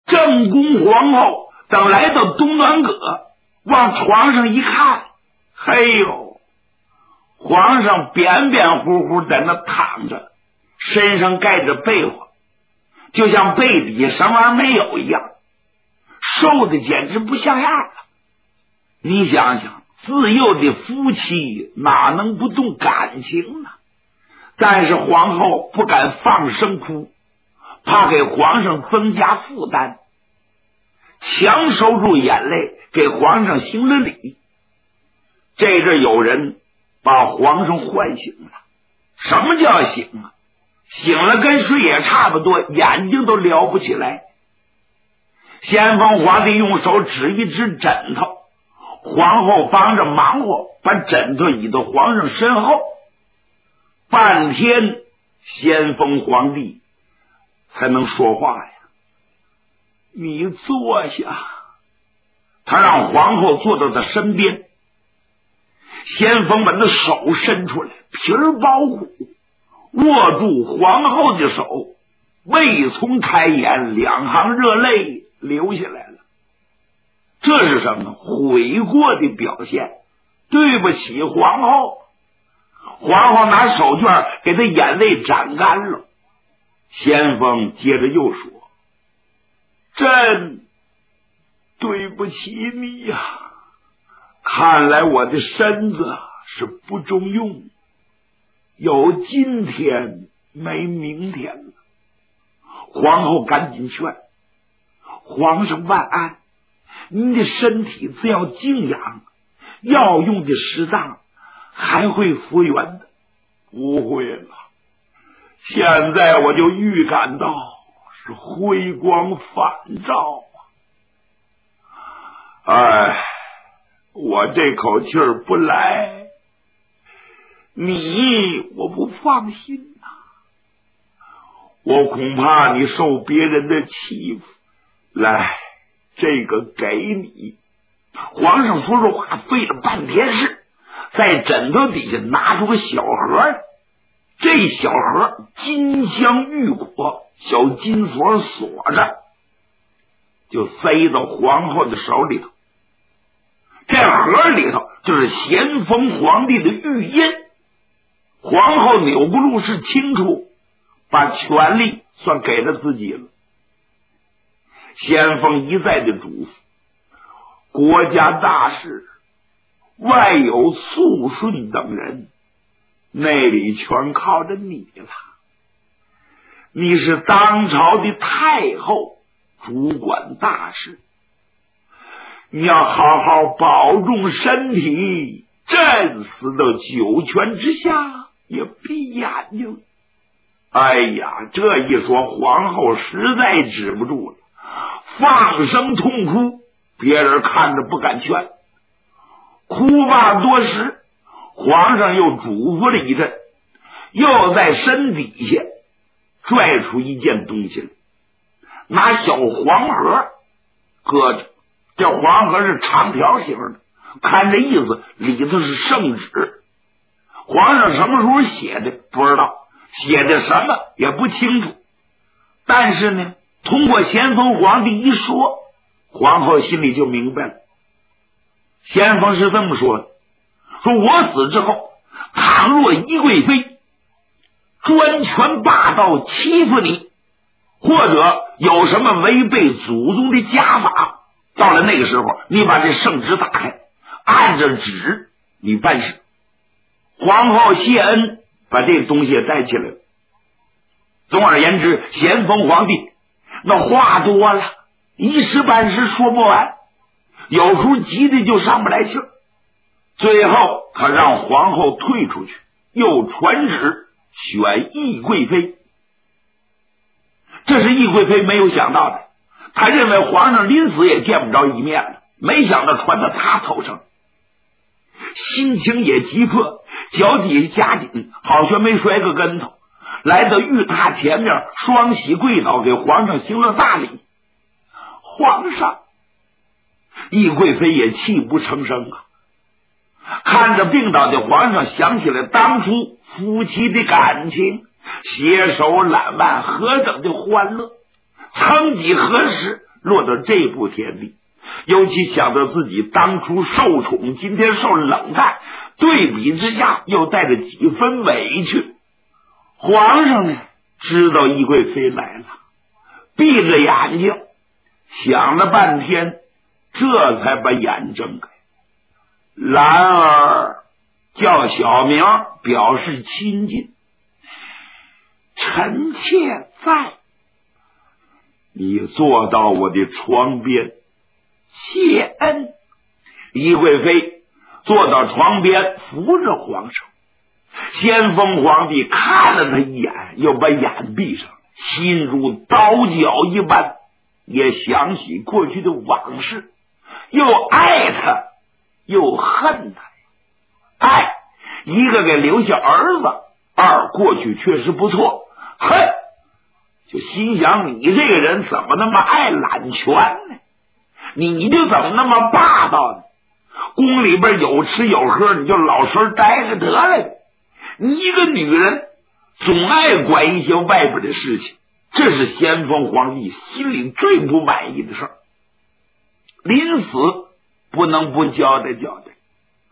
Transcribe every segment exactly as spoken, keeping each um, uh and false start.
正宫皇后等来到东暖阁，往床上一看，嘿呦，皇上扁扁乎乎在那躺着，身上盖着被窝，就像被底下什么玩意没有一样，瘦的简直不像样了。你想想，自幼的夫妻哪能不动感情呢？但是皇后不敢放声哭，怕给皇上增加负担，强收住眼泪，给皇上行了礼。这阵有人把皇上唤醒了。什么叫醒啊？醒了跟睡也差不多，眼睛都撩不起来。先锋皇帝用手指一指枕头，皇后帮着忙活，把枕头移到皇上身后。半天，先锋皇帝才能说话呀。你坐下。他让皇后坐到他身边。先锋把那手伸出来，皮儿包骨，握住皇后的手，未从开眼，两行热泪流下来了。这是什么？悔过的表现。对不起皇后。皇后拿手绢给他眼泪沾干了。先锋接着又说：朕对不起你呀、啊，看来我的身子是不中用，有今天没明天了。皇后赶紧劝：皇上万安，您的身体只要静养，药用的适当，还会复原的。不会了，现在我就预感到是辉光返照啊！哎，我这口气儿不来，你我不放心呐、啊，我恐怕你受别人的欺负。来，这个给你。皇上说说话费了半天事，在枕头底下拿出个小盒，这小盒金镶玉果，小金锁锁着，就塞到皇后的手里头。这盒里头就是咸丰皇帝的御印。皇后钮祜禄氏清楚，把权力算给了自己了。咸丰一再的嘱咐，国家大事外有肃顺等人，内里全靠着你了。你是当朝的太后，主管大事，你要好好保重身体，朕死到九泉之下也闭眼睛。哎呀，这一说皇后实在止不住了，放声痛哭，别人看着不敢劝。哭罢多时，皇上又嘱咐了一阵，又在身底下拽出一件东西来，拿小黄盒搁着。这黄盒是长条形的，看这意思里头是圣旨。皇上什么时候写的不知道，写的什么也不清楚，但是呢，通过咸丰皇帝一说，皇后心里就明白了。咸丰是这么说的，说我死之后，倘若宜贵妃专权霸道欺负你，或者有什么违背祖宗的家法，到了那个时候，你把这圣旨打开，按着旨你办事。皇后谢恩把这个东西也带起来了。总而言之，咸丰皇帝那话多了，一时半时说不完，有时候急的就上不来气儿。最后他让皇后退出去，又传旨选懿贵妃。这是懿贵妃没有想到的，他认为皇上临死也见不着一面了，没想到传到他头上，心情也急迫，脚底下夹紧，好像没摔个跟头，来到御榻前面，双膝跪倒，给皇上行了大礼。皇上，懿贵妃也泣不成声啊！看着病倒的皇上，想起了当初夫妻的感情，携手揽腕，何等的欢乐！曾几何时， 落到这步田地，尤其想到自己当初受宠，今天受冷淡，对比之下又带着几分委屈。皇上呢，知道懿贵妃来了，闭着眼睛想了半天，这才把眼睁开。兰儿叫小名，表示亲近。臣妾在。你坐到我的床边，谢恩。懿贵妃坐到床边，扶着皇上。先锋皇帝看了他一眼，又把眼闭上，心如刀绞一般，也想起过去的往事，又爱他又恨他。爱，一个给留下儿子；二，过去确实不错；恨，就心想你这个人怎么那么爱揽权呢？你你就怎么那么霸道呢？宫里边有吃有喝，你就老实待着得了。你一个女人总爱管一些外边的事情，这是先锋皇帝心里最不满意的事儿。临死不能不交代交代。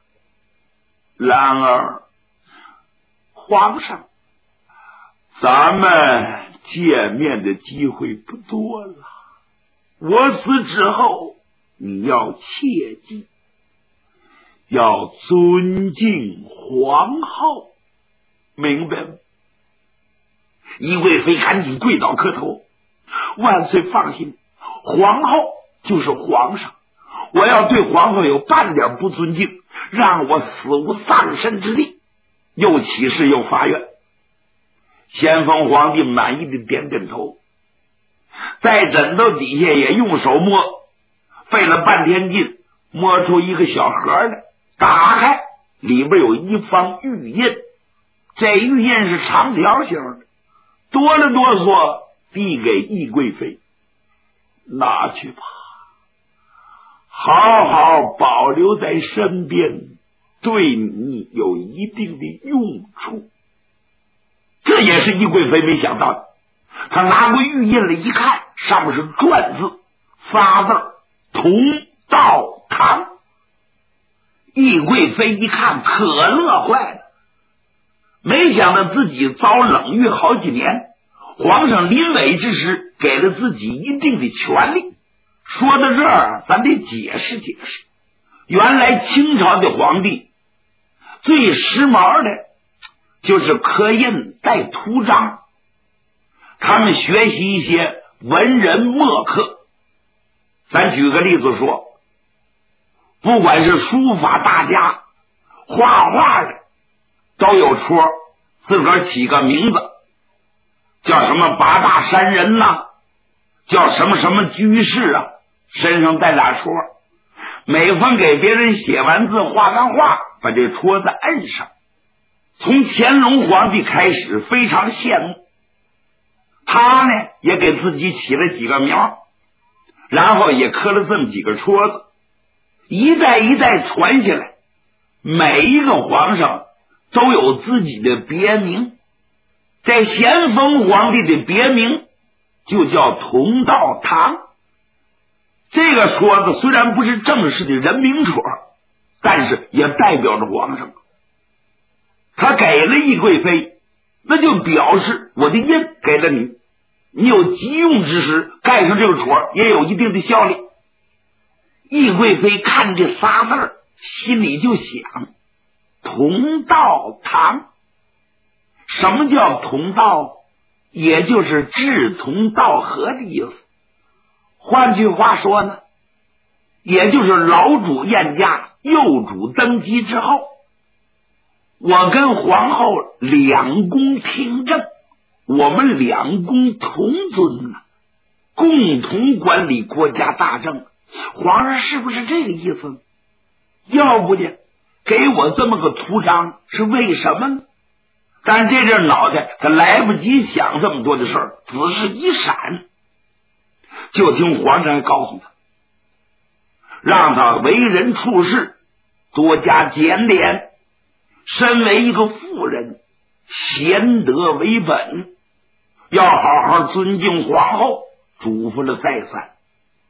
然而皇上，咱们见面的机会不多了，我死之后你要切记，要尊敬皇后，明白吗？懿贵妃赶紧跪倒磕头，万岁放心，皇后就是皇上，我要对皇后有半点不尊敬，让我死无丧身之地。又起誓又发愿。先锋皇帝满意的点点头，在枕头底下也用手摸，费了半天劲摸出一个小盒来，打开里边有一方玉印，这玉印是长条形的，哆了哆嗦递给懿贵妃，拿去吧，好好保留在身边，对你有一定的用处。这也是懿贵妃没想到的，他拿过玉印来一看，上面是篆字，仨字同道堂。懿贵妃一看可乐坏了，没想到自己遭冷遇好几年，皇上临危之时给了自己一定的权利。说到这儿，咱得解释解释，原来清朝的皇帝最时髦的就是刻印带图章，他们学习一些文人墨客。咱举个例子说，不管是书法大家、画画的，都有戳自个儿起个名字，叫什么八大山人呐、啊，叫什么什么居士啊，身上带俩戳，每逢给别人写完字画完画，把这戳子摁上。从乾隆皇帝开始非常羡慕，他呢也给自己起了几个名，然后也刻了这么几个戳子，一代一代传下来，每一个皇上都有自己的别名。在咸丰皇帝的别名就叫同道堂。这个戳子虽然不是正式的人名戳，但是也代表着皇上。他给了懿贵妃，那就表示我的印给了你，你有急用之时盖上这个戳也有一定的效力。懿贵妃看这仨字儿，心里就想，同道堂。什么叫同道？也就是志同道合的意思。换句话说呢，也就是老主晏驾，幼主登基之后，我跟皇后两宫听政，我们两宫同尊啊，共同管理国家大政。皇上是不是这个意思呢？要不呢，给我这么个图章是为什么呢？但这阵脑袋他来不及想这么多的事儿，只是一闪，就听皇上告诉他，让他为人处事多加检点，身为一个妇人，贤德为本，要好好尊敬皇后，嘱咐了再三。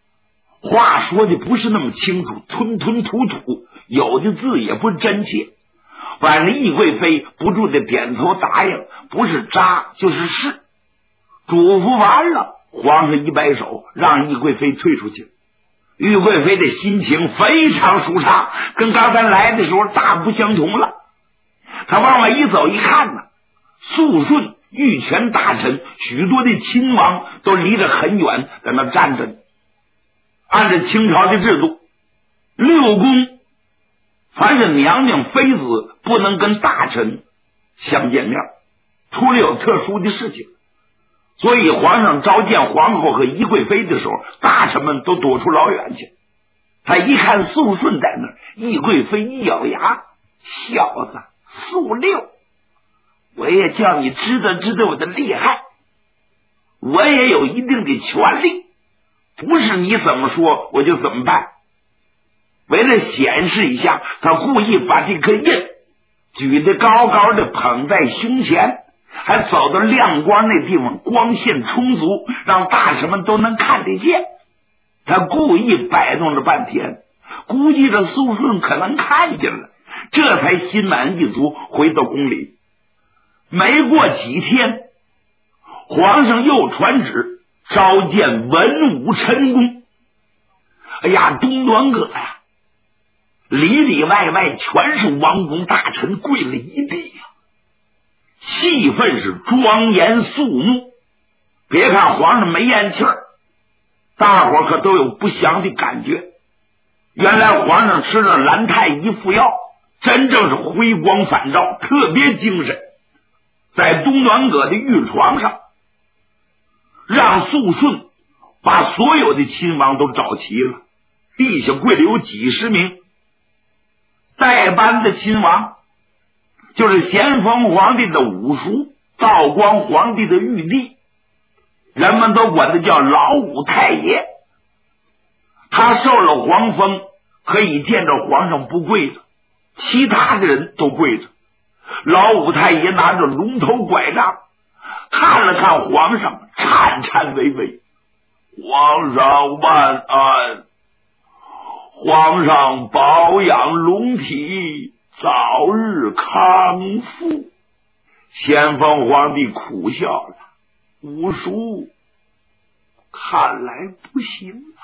话说的不是那么清楚，吞吞吐吐，有的字也不真切。反正懿贵妃不住的点头答应，不是渣就是是。嘱咐完了，皇上一摆手，让懿贵妃退出去。懿贵妃的心情非常舒畅，跟刚才来的时候大不相同了。他往外一走一看呢，肃顺御前大臣许多的亲王都离得很远，在那站着。按照清朝的制度，六宫凡是娘娘妃子不能跟大臣相见面，除了有特殊的事情。所以皇上召见皇后和懿贵妃的时候，大臣们都躲出老远去。他一看肃顺在那儿，懿贵妃一咬牙，小子肃六，我也叫你知道知道我的厉害，我也有一定的权利，不是你怎么说我就怎么办。为了显示一下，他故意把这颗印举得高高的捧在胸前，还走到亮光那地方，光线充足，让大臣们都能看得见。他故意摆弄了半天，估计这肃顺可能看见了，这才心满意足回到宫里。没过几天，皇上又传旨召见文武臣工。哎呀，东暖阁呀，里里外外全是王公大臣，跪了一地呀，气氛是庄严肃穆。别看皇上没咽气儿，大伙可都有不祥的感觉。原来皇上吃了蓝太医服药，真正是辉光返照，特别精神。在东暖阁的御床上，让肃顺把所有的亲王都找齐了，地下跪了有几十名。代班的亲王就是咸丰皇帝的五叔，道光皇帝的玉帝，人们都管他叫老五太爷。他受了皇封，可以见着皇上不跪着，其他的人都跪着。老五太爷拿着龙头拐杖，看了看皇上，颤颤巍巍：皇上万安，皇上保养龙体，早日康复。咸丰皇帝苦笑了：五叔，看来不行了。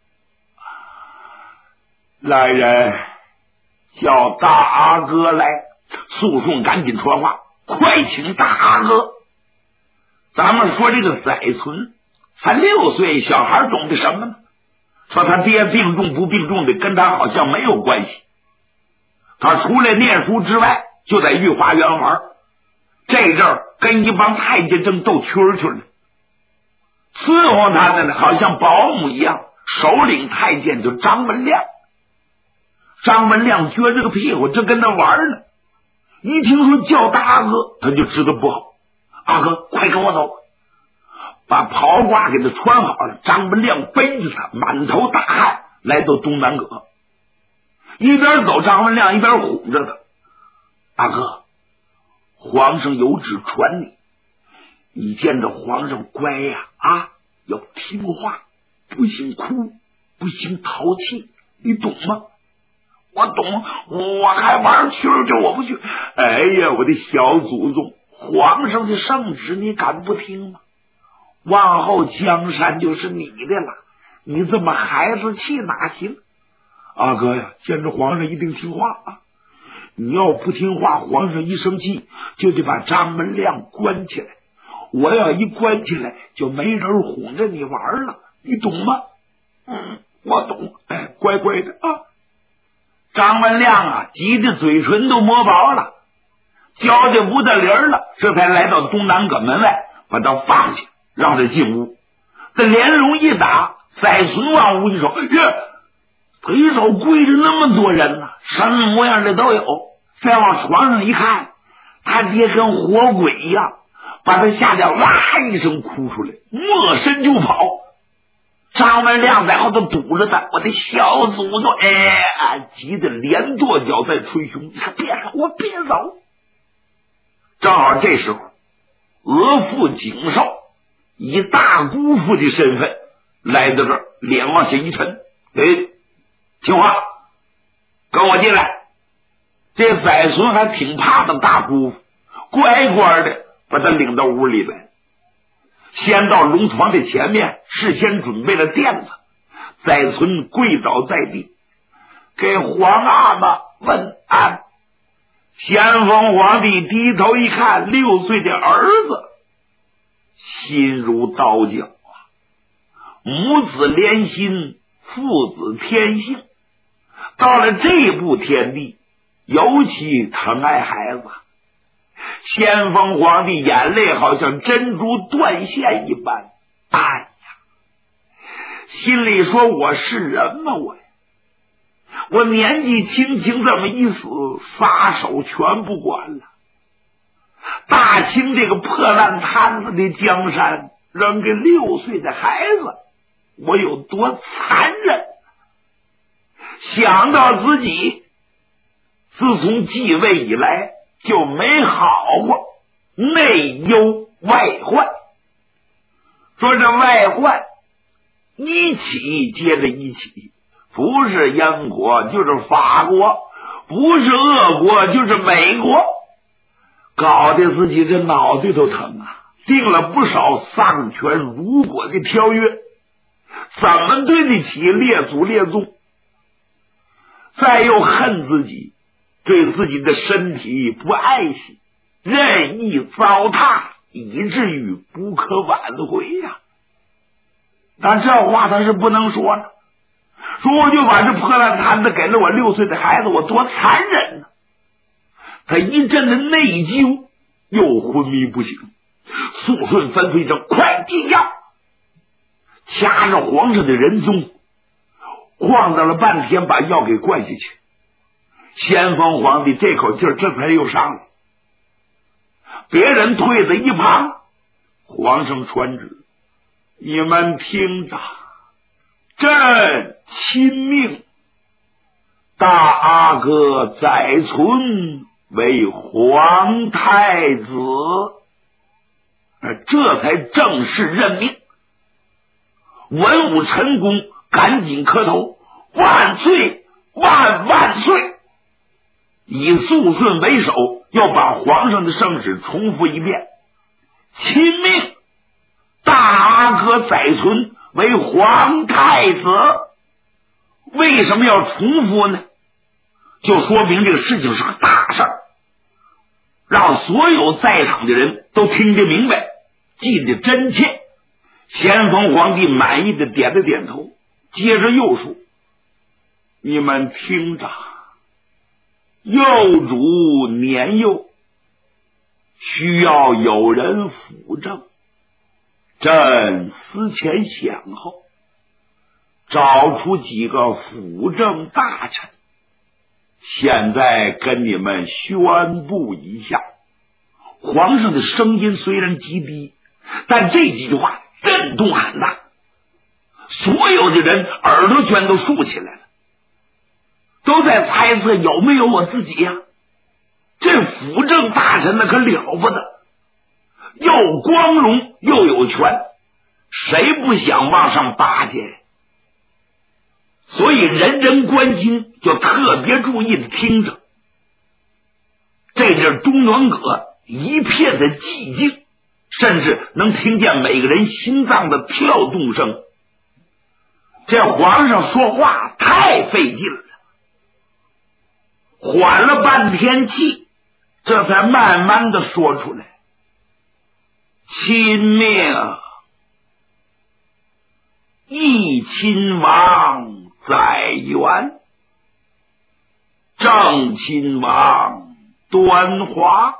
来人，叫大阿哥来。肃顺赶紧传话：快请大阿哥。咱们说这个载淳才六岁，小孩懂得什么呢？说他爹病重不病重的跟他好像没有关系，他除了念书之外就在御花园玩，这阵儿跟一帮太监正斗蛐蛐呢。伺候他的呢好像保姆一样，首领太监就张文亮。张文亮撅着个屁股正跟他玩呢，一听说叫大阿哥，他就知道不好。阿哥快跟我走，把袍褂给他穿好了。张文亮背着他满头大汗来到东南阁，一边走张文亮一边哄着他：大哥，皇上有旨传你，你见着皇上乖呀，啊，要听话，不行哭，不行淘气，你懂吗？我懂，我还玩蛐蛐，我不去。哎呀，我的小祖宗，皇上的圣旨你敢不听吗？往后江山就是你的了，你这么孩子气哪行？阿哥呀，见着皇上一定听话啊！你要不听话，皇上一生气就得把张文亮关起来。我要一关起来，就没人哄着你玩了，你懂吗？嗯，我懂。哎，乖乖的啊！张文亮啊，急得嘴唇都磨薄了，交的不得铃了，这才来到东南阁门外，把他放下，让他进屋。这连笼一打，载淳往屋一瞅，呀，他一瞅跪着那么多人呢、啊，什么模样的都有。再往床上一看，他爹跟活鬼一样，把他吓得哇一声哭出来，没身就跑。张文亮在后头堵着他，我的小祖宗，哎，急得连跺脚在捶胸，你看别走，我别走。正好这时候，额驸景寿以大姑父的身份来到这儿，脸往下一沉，哎，听话，跟我进来。这载孙还挺怕的大姑父，乖乖的把他领到屋里来，先到龙床的前面，事先准备了垫子。载孙跪倒在地，给皇阿玛问安。咸丰皇帝低头一看，六岁的儿子，心如刀绞啊！母子连心，父子天性，到了这步天地，尤其疼爱孩子。咸丰皇帝眼泪好像珍珠断线一般，哎呀，心里说我是人吗？我我年纪轻轻这么一死，撒手全不管了。大清这个破烂摊子的江山，扔给六岁的孩子，我有多残忍！想到自己自从继位以来就没好过，内忧外患。说这外患一起接着一起，不是英国就是法国，不是俄国就是美国，搞得自己这脑袋都疼啊！定了不少丧权辱国的条约，怎么对得起列祖列宗？再又恨自己对自己的身体不爱惜，任意糟蹋，以至于不可挽回呀、啊！但这话他是不能说的，说我就把这破烂摊子给了我六岁的孩子，我多残忍呢、啊！他一阵的内疚，又昏迷不醒。肃顺吩咐一声：“快进药！”掐着皇上的人中，晃荡了半天，把药给灌下去。咸丰皇帝这口气儿这才又上来，别人退在一旁。皇上传旨：“你们听着，朕亲命大阿哥载淳为皇太子。”这才正式任命。文武臣工赶紧磕头：“万岁万万岁！”以肃顺为首，要把皇上的圣旨重复一遍：“亲命大阿哥载淳为皇太子。”为什么要重复呢？就说明这个事情是个大事儿，让所有在场的人都听得明白，记得真切。咸丰皇帝满意的点了点头，接着又说：“你们听着，幼主年幼，需要有人辅政。朕思前想后，找出几个辅政大臣，现在跟你们宣布一下。”皇上的声音虽然极低，但这几句话震动很大，所有的人耳朵全都竖起来了，都在猜测有没有我自己呀、啊？这辅政大臣那可了不得，又光荣又有权，谁不想往上巴结？所以人人关心，就特别注意的听着。这阵中原阁一片的寂静，甚至能听见每个人心脏的跳动声。这皇上说话太费劲了，缓了半天气，这才慢慢的说出来：“亲命义亲王载元，正亲王端华，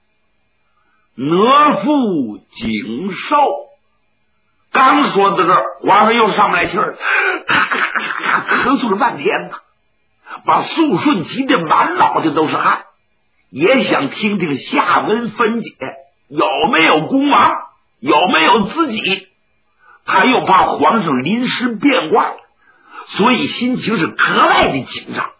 哪父景寿。”刚说到这儿，皇上又上不来气儿，咳嗽了半天呢，把肃顺急得满脑袋都是汗，也想听听下文分解，有没有功王，有没有自己。他又怕皇上临时变卦，所以心情是格外的紧张。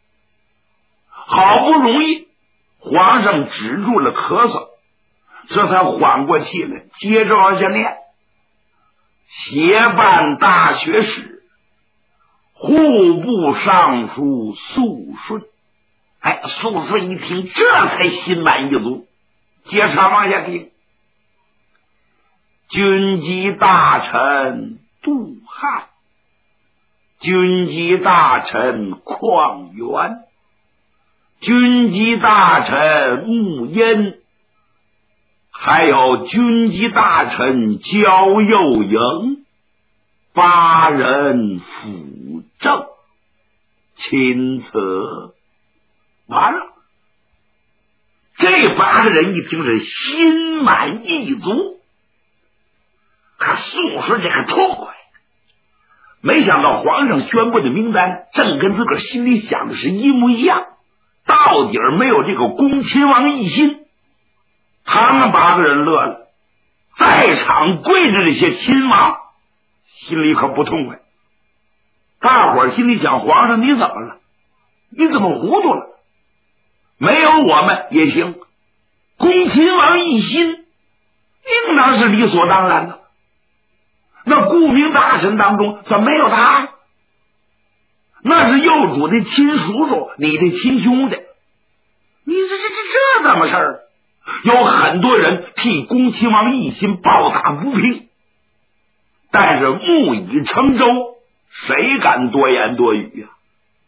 好不容易皇上止住了咳嗽，这才缓过气来，接着往下念：“ 协办大学士、户部尚书肃顺。哎，肃顺一听，这才心满意足。接着往下听，军机大臣杜汉，军机大臣况元，军机大臣穆焉，还有军机大臣焦佑营，八人辅政，钦此。完了，这八个人一听是心满意足，肃顺这个痛快。没想到皇上宣布的名单正跟自个儿心里想的是一模一样，到底儿没有这个恭亲王奕欣。他们八个人乐了，在场跪着这些亲王心里可不痛快。大伙儿心里想，皇上你怎么了？你怎么糊涂了？没有我们也行，恭亲王奕欣应当是理所当然的。那顾命大臣当中怎么没有他？那是幼主的亲叔叔，你的亲兄弟，你这这这这怎么事儿？有很多人替恭亲王奕欣抱打不平，但是木已成舟，谁敢多言多语呀、啊？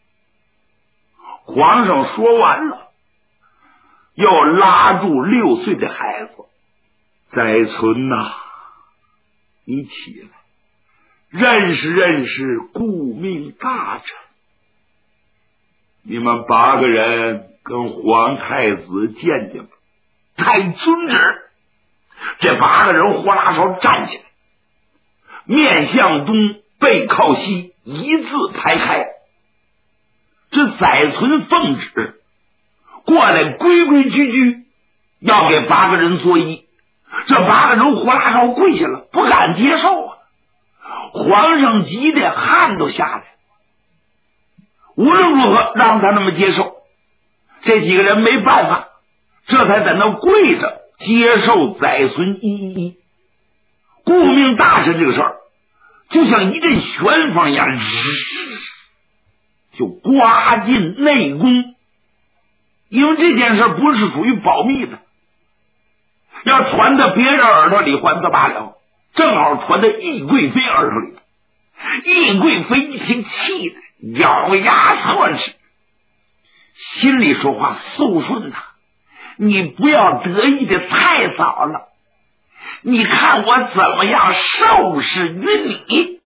皇上说完了，又拉住六岁的孩子，载存呐、啊，你起来，认识认识顾命大臣。你们八个人跟皇太子见见吧。太遵旨。这八个人呼啦手站起来，面向东，背靠西，一字排开。这载存奉旨过来，规规矩矩要给八个人作揖。这八个人呼啦手跪下了，不敢接受啊！皇上急得汗都下来，无论如何让他那么接受。这几个人没办法，这才在那跪着接受载存一一一。顾命大臣这个事儿就像一阵旋风一样，就刮进内宫。因为这件事不是属于保密的，要传到别人耳朵里还则罢了，正好传到懿贵妃耳朵里。懿贵妃一听，气得咬牙错齿，心里说话：肃顺呐，你不要得意的太早了，你看我怎么样受使于你。